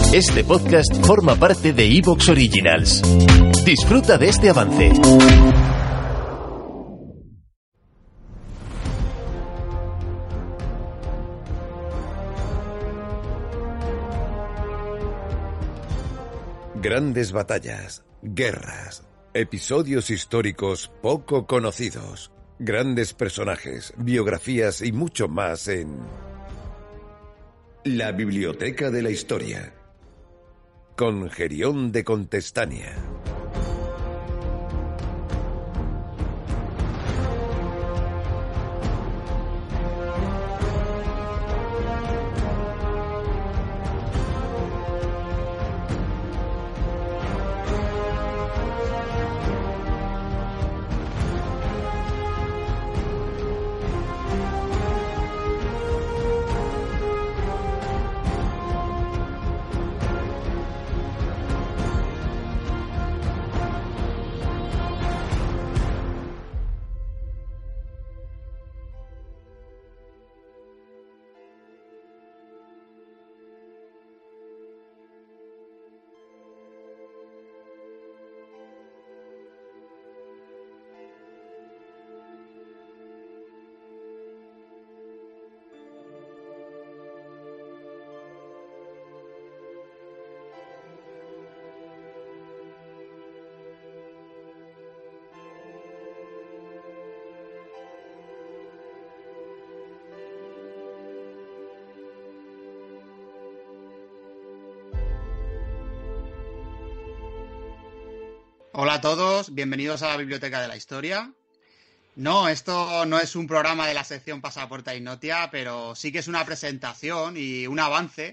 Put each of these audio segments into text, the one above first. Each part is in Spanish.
Este podcast forma parte de Evox Originals. Disfruta de este avance. Grandes batallas, guerras, episodios históricos poco conocidos, grandes personajes, biografías y mucho más en La Biblioteca de la Historia, con Gerión de Contestania. Hola a todos, bienvenidos a la Biblioteca de la Historia. No, esto no es un programa de la sección Pasaporte a Ignotia, pero sí que es una presentación y un avance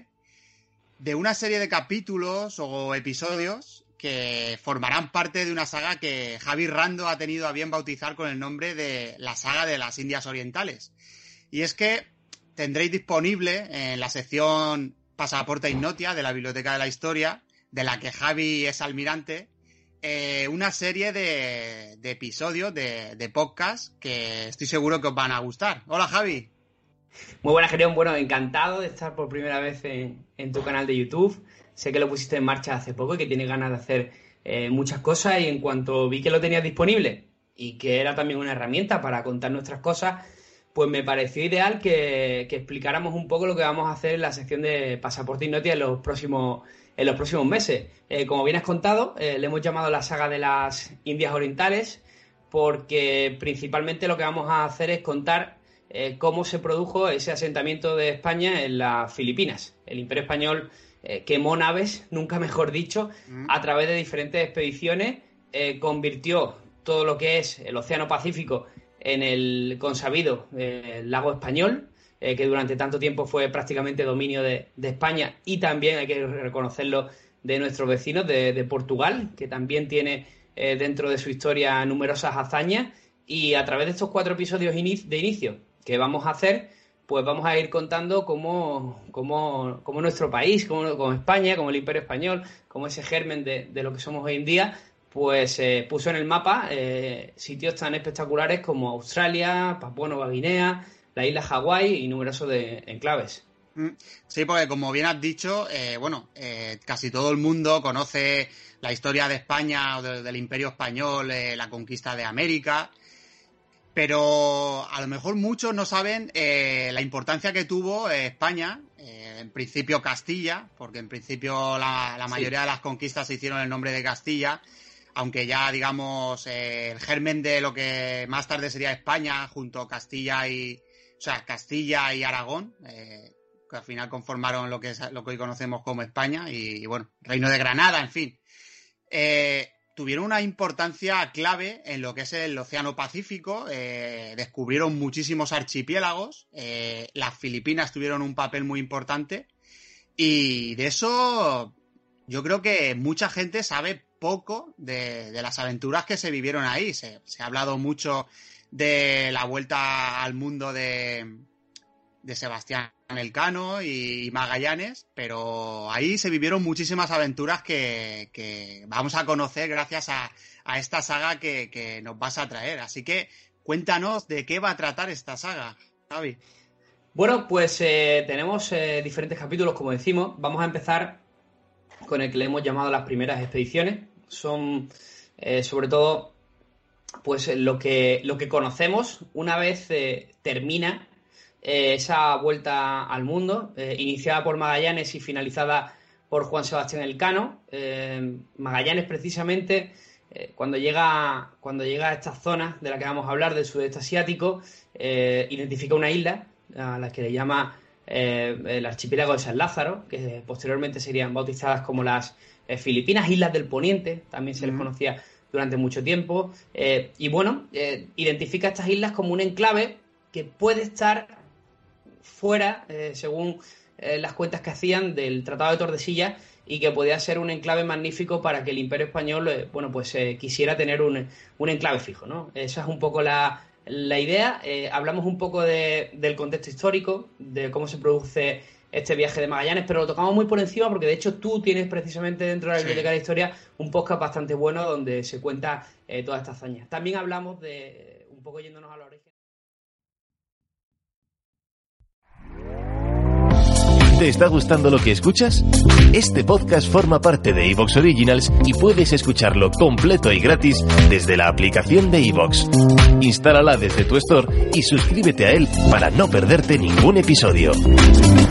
de una serie de capítulos o episodios que formarán parte de una saga que Javi Rando ha tenido a bien bautizar con el nombre de la saga de las Indias Orientales. Y es que tendréis disponible en la sección Pasaporte a Ignotia de la Biblioteca de la Historia, de la que Javi es almirante, una serie de episodios, de podcast que estoy seguro que os van a gustar. Hola, Javi. Muy buenas, Gerión. Bueno, encantado de estar por primera vez en tu canal de YouTube. Sé que lo pusiste en marcha hace poco y que tienes ganas de hacer muchas cosas, y en cuanto vi que lo tenías disponible y que era también una herramienta para contar nuestras cosas, pues me pareció ideal que explicáramos un poco lo que vamos a hacer en la sección de Pasaporte Ignotia en los próximos meses. Como bien has contado, le hemos llamado la saga de las Indias Orientales porque principalmente lo que vamos a hacer es contar cómo se produjo ese asentamiento de España en las Filipinas. El Imperio Español quemó naves, nunca mejor dicho, a través de diferentes expediciones, convirtió todo lo que es el Océano Pacífico en el consabido lago español, que durante tanto tiempo fue prácticamente dominio de España, y también, hay que reconocerlo, de nuestros vecinos de Portugal, que también tiene dentro de su historia numerosas hazañas. Y a través de estos 4 episodios de inicio que vamos a hacer, pues vamos a ir contando cómo nuestro país, como España, como el Imperio Español, como ese germen de lo que somos hoy en día, pues puso en el mapa sitios tan espectaculares como Australia, Papúa Nueva Guinea, la isla Hawái y numerosos de enclaves. Sí, porque como bien has dicho, casi todo el mundo conoce la historia de España o del Imperio Español, la conquista de América, pero a lo mejor muchos no saben la importancia que tuvo España, en principio Castilla, porque en principio la mayoría de las conquistas se hicieron en el nombre de Castilla, aunque ya, digamos, el germen de lo que más tarde sería España, junto a Castilla y Aragón, que al final conformaron lo que hoy conocemos como España, y bueno, Reino de Granada, en fin. Tuvieron una importancia clave en lo que es el Océano Pacífico, descubrieron muchísimos archipiélagos, las Filipinas tuvieron un papel muy importante, y de eso yo creo que mucha gente sabe poco de las aventuras que se vivieron ahí. Se ha hablado mucho de la vuelta al mundo de Sebastián Elcano y Magallanes, pero ahí se vivieron muchísimas aventuras que vamos a conocer gracias a esta saga que nos vas a traer. Así que cuéntanos de qué va a tratar esta saga, Javi. Bueno, pues tenemos diferentes capítulos, como decimos. Vamos a empezar con el que le hemos llamado las primeras expediciones. Son sobre todo pues lo que conocemos una vez termina esa vuelta al mundo, iniciada por Magallanes y finalizada por Juan Sebastián Elcano. Magallanes, precisamente, cuando llega a estas zonas de las que vamos a hablar, del sudeste asiático, identifica una isla a la que le llama el archipiélago de San Lázaro, que posteriormente serían bautizadas como las Filipinas, Islas del Poniente, también se les conocía durante mucho tiempo, y bueno, identifica estas islas como un enclave que puede estar fuera, según las cuentas que hacían, del Tratado de Tordesillas, y que podía ser un enclave magnífico para que el Imperio Español quisiera tener un enclave fijo, ¿no? Esa es un poco la idea. Hablamos un poco del contexto histórico, de cómo se produce este viaje de Magallanes, pero lo tocamos muy por encima porque de hecho tú tienes precisamente dentro de la Biblioteca de la Historia un podcast bastante bueno donde se cuenta toda esta hazaña. También hablamos de, un poco yéndonos a la origen. ¿Te está gustando lo que escuchas? Este podcast forma parte de iVoox Originals y puedes escucharlo completo y gratis desde la aplicación de iVoox. Instálala desde tu store y suscríbete a él para no perderte ningún episodio.